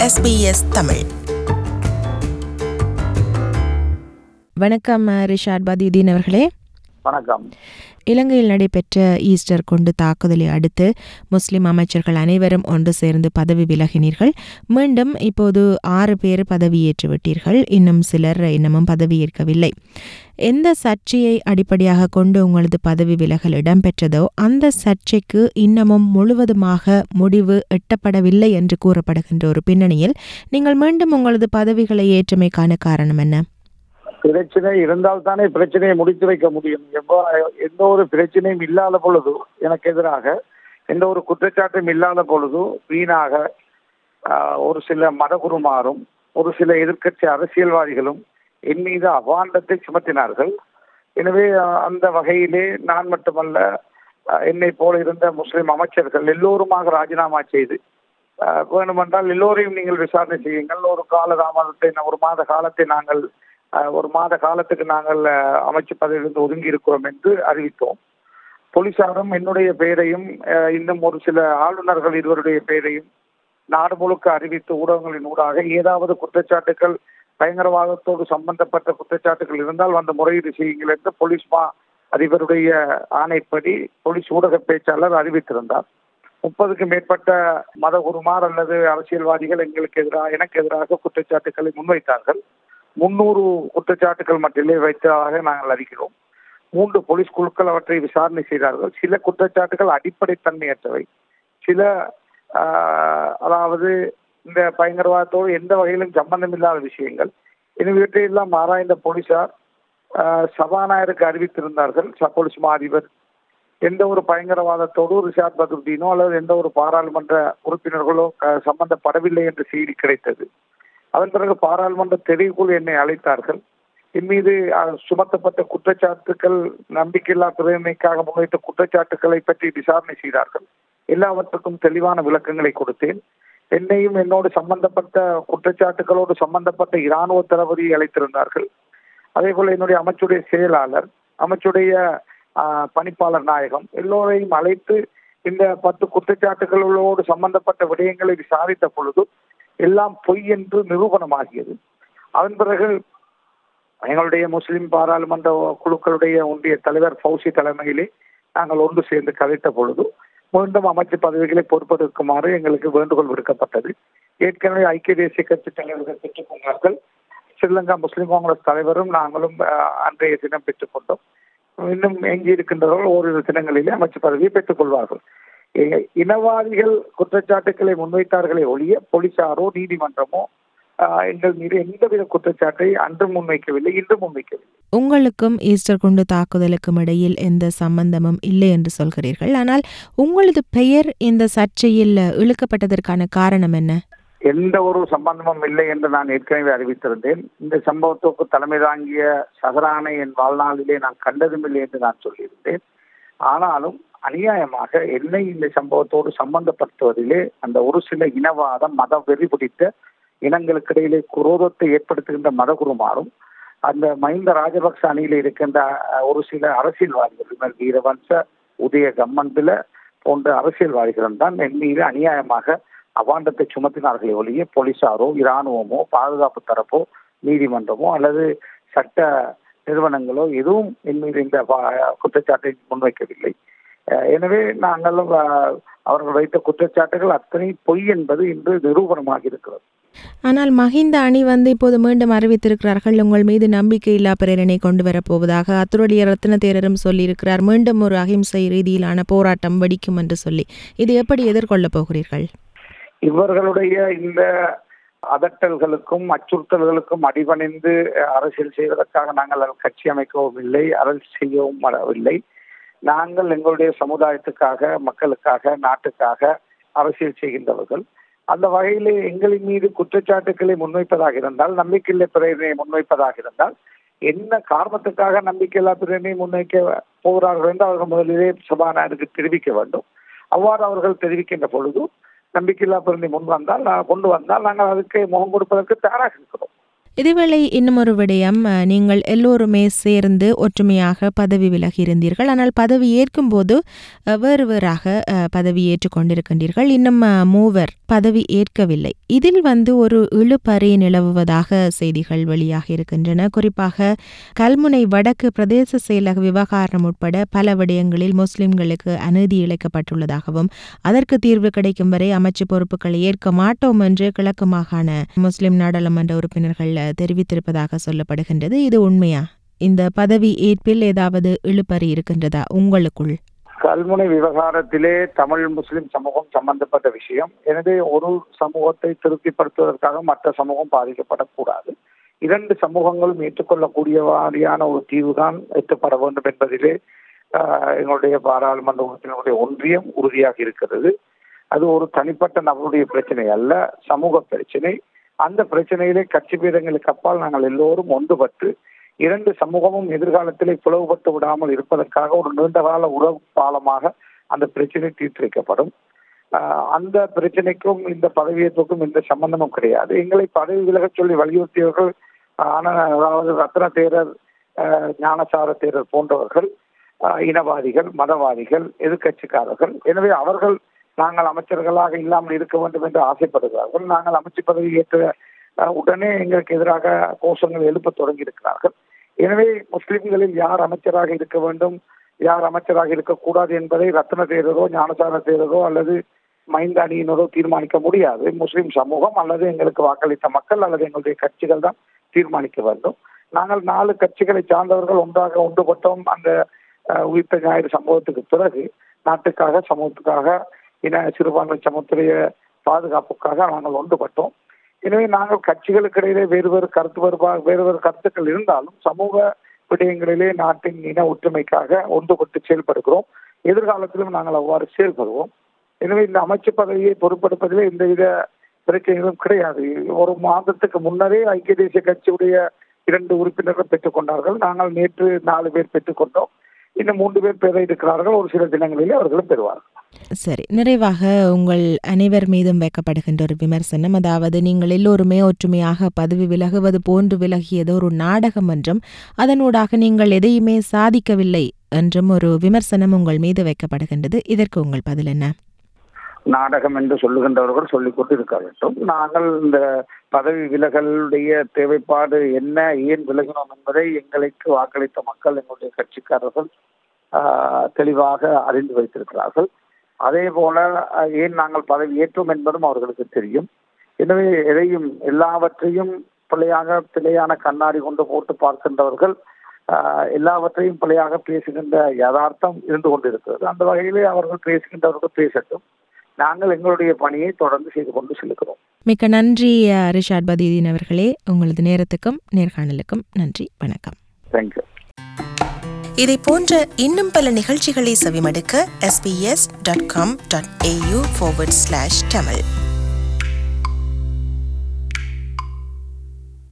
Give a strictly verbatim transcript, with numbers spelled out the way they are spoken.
S B S Tamil. வணக்கம் ரிஷாட் பதியுதீன் அவர்களே. வணக்கம். இலங்கையில் நடைபெற்ற ஈஸ்டர் கொண்டு தாக்குதலை அடுத்து முஸ்லிம் அமைச்சர்கள் அனைவரும் ஒன்று சேர்ந்து பதவி விலகினீர்கள். மீண்டும் இப்போது ஆறு பேர் பதவியேற்று விட்டீர்கள். இன்னும் சிலர் இன்னமும் பதவியேற்கவில்லை. எந்த சர்ச்சையை அடிப்படையாக கொண்டு உங்களது பதவி விலகல் இடம்பெற்றதோ அந்த சர்ச்சைக்கு இன்னமும் முழுவதுமாக முடிவு எட்டப்படவில்லை என்று கூறப்படுகின்ற ஒரு பின்னணியில் நீங்கள் மீண்டும் உங்களது பதவிகளை ஏற்றமைக்கான காரணம் என்ன? பிரச்சனை இருந்தால் தானே பிரச்சனையை முடித்து வைக்க முடியும். எந்த ஒரு பிரச்சனையும் இல்லாத பொழுது, எனக்கு எதிராக எந்த ஒரு குற்றச்சாட்டும் இல்லாத பொழுது வீணாக ஒரு சில மதகுருமாரும் ஒரு சில எதிர்க்கட்சி அரசியல்வாதிகளும் என் மீது அபாண்டத்தை சுமத்தினார்கள். எனவே அந்த வகையிலே நான் மட்டுமல்ல, என்னை போல இருந்த முஸ்லிம் அமைச்சர்கள் எல்லோருமாக ராஜினாமா செய்து, வேணுமென்றால் எல்லோரையும் நீங்கள் விசாரணை செய்யுங்கள், ஒரு கால தாமதத்தை ஒரு மாத காலத்தை நாங்கள் ஒரு மாத காலத்துக்கு நாங்கள் அமைச்சு பதவியிலிருந்து ஒதுங்கி இருக்கிறோம் என்று அறிவித்தோம். போலீசாரும் என்னுடைய பெயரையும் இன்னும் ஒரு சில ஆளுநர்கள் இருவருடைய பெயரையும் நாடு முழுக்க அறிவித்து ஊடகங்களின் ஊடாக ஏதாவது குற்றச்சாட்டுகள் பயங்கரவாதத்தோடு சம்பந்தப்பட்ட குற்றச்சாட்டுகள் இருந்தால் வந்து முறையீடு செய்யுங்கள் என்று போலீஸ் மா அதிபருடைய ஆணைப்படி போலீஸ் ஊடக பேச்சாளர் அறிவித்திருந்தார். முப்பதுக்கும் மேற்பட்ட மதகுருமார் அல்லது அரசியல்வாதிகள் எங்களுக்கு எதிராக எனக்கு எதிராக குற்றச்சாட்டுகளை முன்வைத்தார்கள். முன்னூறு குற்றச்சாட்டுகள் மட்டுமே வைத்ததாக நாங்கள் அறிகிறோம். மூன்று போலீஸ் குழுக்கள் அவற்றை விசாரணை செய்தார்கள். சில குற்றச்சாட்டுகள் அடிப்படைத்தன்மையற்றவை, சில அதாவது இந்த பயங்கரவாதத்தோடு எந்த வகையிலும் சம்பந்தமில்லாத விஷயங்கள். இவற்றையெல்லாம் ஆராய்ந்த போலீசார் சபாநாயகருக்கு அறிவித்திருந்தார்கள். போலீஸ் மா அதிபர் எந்த ஒரு பயங்கரவாதத்தோடு ரிஷாட் பதுருதீனோ அல்லது எந்த ஒரு பாராளுமன்ற உறுப்பினர்களோ சம்பந்தப்படவில்லை என்ற செய்தி கிடைத்தது. அதன் பிறகு பாராளுமன்ற தெரிவுக்குள் என்னை அழைத்தார்கள். என் மீது சுமத்தப்பட்ட குற்றச்சாட்டுகள், நம்பிக்கையில்லா பிரேரணைக்காக முன்வைத்த குற்றச்சாட்டுகளை பற்றி விசாரணை செய்தார்கள். எல்லாவற்றுக்கும் தெளிவான விளக்கங்களை கொடுத்தேன். என்னையும் என்னோடு சம்பந்தப்பட்ட குற்றச்சாட்டுகளோடு சம்பந்தப்பட்ட இராணுவ தளபதியை அழைத்திருந்தார்கள். அதே போல என்னுடைய அமைச்சுடைய செயலாளர், அமைச்சுடைய பணிப்பாளர் நாயகம் எல்லோரையும் அழைத்து இந்த பத்து குற்றச்சாட்டுகளோடு சம்பந்தப்பட்ட விடயங்களை விசாரித்த பொழுது எல்லாம் பொய் என்று நிரூபணமாகியது. அதன் பிறகு எங்களுடைய முஸ்லிம் பாராளுமன்ற குழுக்களுடைய ஒன்றிய தலைவர் ஃபௌசி தலைமையிலே நாங்கள் ஒன்று சேர்ந்து கதைத்த பொழுது மீண்டும் அமைச்சு பதவிகளை பொறுப்பெடுக்குமாறு எங்களுக்கு வேண்டுகோள் விடுக்கப்பட்டது. ஏற்கனவே ஐக்கிய தேசிய கட்சி தலைவர்கள் பெற்றுக் கொண்டார்கள். ஸ்ரீலங்கா முஸ்லிம் காங்கிரஸ் தலைவரும் நாங்களும் அன்றைய தினம் பெற்றுக்கொண்டோம். இன்னும் எஞ்சி இருக்கின்றவர்கள் ஓரிரு தினங்களிலே அமைச்சு பதவியை பெற்றுக் கொள்வார்கள். இனவாதிகள் குற்றச்சாட்டுக்களை முன்வைத்தார்களே ஒழிய போலீசாரோ நீதிமன்றமோ எங்கள் மீது எந்தவித குற்றச்சாட்டை அன்று முன்வைக்கவில்லை, இன்று முன்வைக்கவில்லை. உங்களுக்கும் ஈஸ்டர் குண்டு தாக்குதலுக்கும் இடையில் எந்த சம்பந்தமும் இல்லை என்று சொல்கிறீர்கள். ஆனால் உங்களது பெயர் இந்த சர்ச்சையில் இழுக்கப்பட்டதற்கான காரணம் என்ன? எந்த ஒரு சம்பந்தமும் இல்லை என்று நான் ஏற்கனவே அறிவித்திருந்தேன். இந்த சம்பவத்துக்கு தலைமை தாங்கிய சஹரானை என் வாழ்நாளிலே நான் கண்டதுமில்லை என்று நான் சொல்லியிருந்தேன். ஆனாலும் அநியாயமாக என்னை இந்த சம்பவத்தோடு சம்பந்தப்படுத்துவதிலே அந்த ஒரு சில இனவாதம், மத வெறி பிடித்த இனங்களுக்கு இடையிலே குரோதத்தை ஏற்படுத்துகின்ற மதகுருமாறும் அந்த மஹிந்த ராஜபக்ச அணியில் இருக்கின்ற ஒரு சில அரசியல்வாதிகள், வீரவன்ச, உதய கம்மன்பில போன்ற அரசியல்வாதிகளும் தான் என் மீது அநியாயமாக அபாண்டத்தை சுமத்தினார்களே ஒழிய போலீசாரோ இராணுவமோ பாதுகாப்பு தரப்போ நீதிமன்றமோ அல்லது சட்ட நிறுவனங்களோ எதுவும் என் மீது இந்த குற்றச்சாட்டை முன்வைக்கவில்லை. எனவே நாங்கள் அவர்கள் வைத்த குற்றச்சாட்டுகள் அத்தனை பொய் என்பது இன்று நிரூபணமாக இருக்கிறது. ஆனால் மஹிந்த அணி வந்து இப்போது மீண்டும் அறிவித்திருக்கிறார்கள் உங்கள் மீது நம்பிக்கையில்லா பிரேரணை கொண்டு வரப்போவதாக. அத்துடைய ரத்ன தேரரும் சொல்லியிருக்கிறார் மீண்டும் ஒரு அகிம்சை ரீதியிலான போராட்டம் வெடிக்கும் என்று சொல்லி. இது எப்படி எதிர்கொள்ளப் போகிறீர்கள்? இவர்களுடைய இந்த அதட்டல்களுக்கும் அச்சுறுத்தல்களுக்கும் அடிபணிந்து அரசியல் செய்வதற்காக நாங்கள் கட்சி அமைக்கவும் இல்லை, அரசியல் செய்யவும் வரவில்லை. நாங்கள் எங்களுடைய சமுதாயத்துக்காக, மக்களுக்காக, நாட்டுக்காக அரசியல் செய்கின்றவர்கள். அந்த வகையிலே எங்களின் மீது குற்றச்சாட்டுக்களை முன்வைப்பதாக இருந்தால், நம்பிக்கையில்லா பிரேரணையை முன்வைப்பதாக இருந்தால், என்ன காரணத்துக்காக நம்பிக்கையில்லா பிரேரணையை முன்வைக்க போகிறார்கள் என்று அவர்கள் முதலிலே சபாநாயகருக்கு தெரிவிக்க வேண்டும். அவ்வாறு அவர்கள் தெரிவிக்கின்ற பொழுது நம்பிக்கையில்லா பிரேரணை முன் வந்தால் கொண்டு வந்தால் நாங்கள் அதுக்கு முகம் கொடுப்பதற்கு தயாராக இருக்கிறோம். இதேவேளை இன்னும் ஒரு விடயம், நீங்கள் எல்லோருமே சேர்ந்து ஒற்றுமையாக பதவி விலகி இருந்தீர்கள். ஆனால் பதவி ஏற்கும் போது வேறு வேறாக பதவி ஏற்றுக் கொண்டிருக்கின்றீர்கள். இன்னும் மூவர் பதவி ஏற்கவில்லை. இதில் வந்து ஒரு இழுபறி நிலவுவதாக செய்திகள் வெளியாக இருக்கின்றன. குறிப்பாக கல்முனை வடக்கு பிரதேச செயலக விவகாரம் உட்பட பல விடயங்களில் முஸ்லிம்களுக்கு அநீதி இழைக்கப்பட்டுள்ளதாகவும் அதற்கு தீர்வு கிடைக்கும் வரை அமைச்சு பொறுப்புகளை ஏற்க மாட்டோம் என்று கிழக்கு மாகாண முஸ்லிம் நாடாளுமன்ற உறுப்பினர்கள் தெரிவித்திருப்பதாக சொல்லப்படுகின்றது. இது உண்மையா? இந்த பதவி ஏற்பில் ஏதாவது இழுபறி இருக்கின்றதா உங்களுக்குள்? கல்முனை விவகாரத்திலே தமிழ் முஸ்லிம் சமூகம் சம்பந்தப்பட்ட விஷயம். எனவே ஒரு சமூகத்தை திருப்திப்படுத்துவதற்காக மற்ற சமூகம் பாதிக்கப்படக்கூடாது. இரண்டு சமூகங்களும் ஏற்றுக்கொள்ளக்கூடிய வாரியான ஒரு தீர்வுதான் எட்டப்பட வேண்டும் என்பதிலே எங்களுடைய பாராளுமன்ற உறுப்பினர்களுடைய ஒன்றியம் உறுதியாக இருக்கிறது. அது ஒரு தனிப்பட்ட நபருடைய பிரச்சனை அல்ல, சமூக பிரச்சனை. அந்த பிரச்சனையிலே கட்சி பீடங்களுக்கு அப்பால் நாங்கள் எல்லோரும் ஒன்றுபட்டு இரண்டு சமூகமும் எதிர்காலத்திலே பிளவுபட்டு விடாமல் இருப்பதற்காக ஒரு நீண்டகால உறவு பாலமாக அந்த பிரச்சனை தீர்த்து வைக்கப்படும். அந்த பிரச்சனைக்கும் இந்த பதவியேற்புக்கும் எந்த சம்பந்தமும் கிடையாது. எங்களை பதவி விலகச் சொல்லி வலியுறுத்தியவர்கள் ஆன அதாவது ரத்ன தேரர், ஞானசார தேரர் போன்றவர்கள் இனவாதிகள், மதவாதிகள், எதிர்கட்சிக்காரர்கள். எனவே அவர்கள் நாங்கள் அமைச்சர்களாக இல்லாமல் இருக்க வேண்டும் என்று ஆசைப்படுகிறார்கள். நாங்கள் அமைச்சு பதவி ஏற்ற உடனே எங்களுக்கு எதிராக கோஷங்கள் எழுப்ப தொடங்கி இருக்கிறார்கள். எனவே முஸ்லிம்களில் யார் அமைச்சராக இருக்க வேண்டும், யார் அமைச்சராக இருக்கக்கூடாது என்பதை ரத்ன தேரரோ ஞானசார தேரரோ அல்லது மைந்த அணியினரோ தீர்மானிக்க முடியாது. முஸ்லிம் சமூகம் அல்லது எங்களுக்கு வாக்களித்த மக்கள் அல்லது எங்களுடைய கட்சிகள் தான் தீர்மானிக்க வேண்டும். நாங்கள் நாலு கட்சிகளை சார்ந்தவர்கள் ஒன்றாக ஒன்றுபட்டோம். அந்த உயிர்த்த ஞாயிறு சம்பவத்துக்கு பிறகு நாட்டுக்காக, சமூகத்துக்காக, இன சிறுபான்மை சமூகத்துடைய பாதுகாப்புக்காக நாங்கள் ஒன்றுபட்டோம். எனவே நாங்கள் கட்சிகளுக்கு இடையிலே வேறு வேறு கருத்து வேறுபாடு வேறு வேறு கருத்துக்கள் இருந்தாலும் சமூக விடயங்களிலே நாட்டின் இன ஒற்றுமைக்காக ஒன்றுபட்டு செயல்படுகிறோம். எதிர்காலத்திலும் நாங்கள் அவ்வாறு செயல்படுவோம். எனவே இந்த அமைச்சு பதவியை பொறுப்பெடுப்பதிலே எந்தவித பிரச்சனைகளும் கிடையாது. ஒரு மாதத்துக்கு முன்னரே ஐக்கிய தேசிய கட்சியுடைய இரண்டு உறுப்பினர்கள் பெற்றுக் கொண்டார்கள். நாங்கள் நேற்று நாலு பேர் பெற்றுக்கொண்டோம். இன்னும் மூன்று பேர் பெற இருக்கிறார்கள். ஒரு சில தினங்களிலே அவர்களும் பெறுவார்கள். சரி, நிறைவாக உங்கள் அனைவர் மீதும் வைக்கப்படுகின்ற ஒரு விமர்சனம், அதாவது நீங்கள் எல்லோருமே ஒற்றுமையாக பதவி விலகுவது போன்று விலகியது ஒரு நாடகம் என்றும் அதனூடாக நீங்கள் எதையுமே சாதிக்கவில்லை என்றும் ஒரு விமர்சனம் உங்கள் மீது வைக்கப்படுகின்றது. இதற்கு உங்கள் பதில் என்ன? நாடகம் என்று சொல்லுகின்றவர்கள் சொல்லிக் கொண்டு இருக்க வேண்டும். நாங்கள் இந்த பதவி விலகலுடைய தேவைப்பாடு என்ன, ஏன் விலகினோம் என்பதை எங்களுக்கு வாக்களித்த மக்கள், எங்களுடைய கட்சிக்காரர்கள் தெளிவாக அறிந்து வைத்திருக்கிறார்கள். அதே போல ஏன் நாங்கள் பதவி ஏற்றோம் என்பதும் அவர்களுக்கு தெரியும். எனவே எதையும் எல்லாவற்றையும் பிழையாக பிழையான கண்ணாடி கொண்டு போட்டு பார்க்கின்றவர்கள் எல்லாவற்றையும் பிழையாக பேசுகின்ற யதார்த்தம் இருந்து கொண்டிருக்கிறது. அந்த வகையிலே அவர்கள் பேசுகின்றவர்கள் பேசட்டும். நாங்கள் எங்களுடைய பணியை தொடர்ந்து செய்து கொண்டு செல்கிறோம். மிக்க நன்றி ரிஷாட் பதீதீன் அவர்களே. உங்களது நேரத்துக்கும் நேர்காணலுக்கும் நன்றி. வணக்கம். தேங்க்யூ. இதை போன்ற இன்னும் பல நிகழ்ச்சிகளை செவிமடுக்க S B S dot com dot A U forward slash Tamil